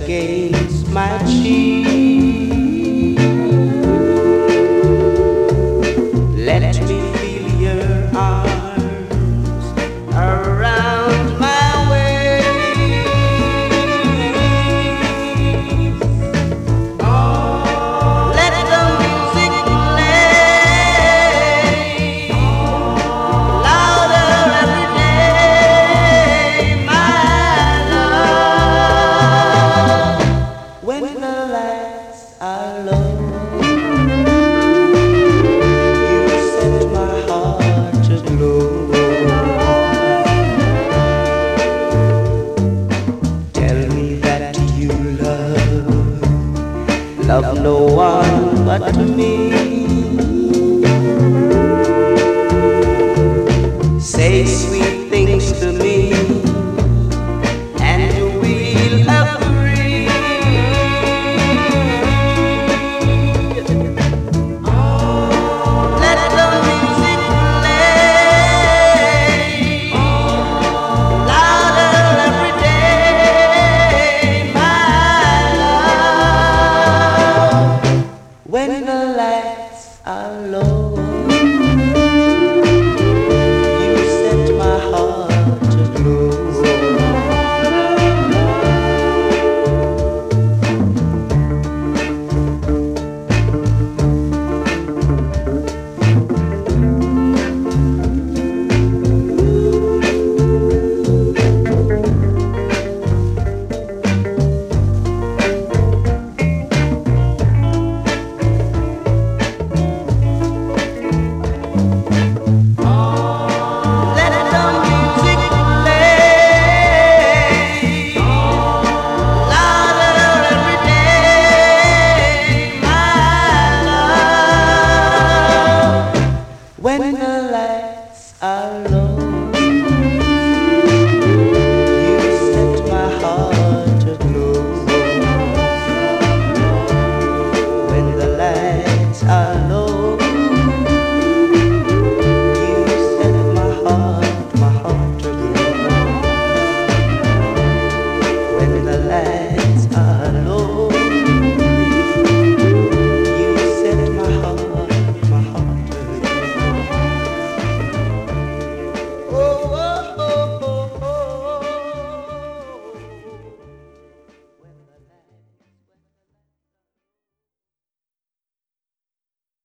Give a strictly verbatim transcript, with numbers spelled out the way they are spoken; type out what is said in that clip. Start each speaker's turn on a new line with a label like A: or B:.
A: against my cheek. Let me feel your arms around my waist. Oh, let the music play louder every day, my love. When the lights are low, love no one but me. Say sweet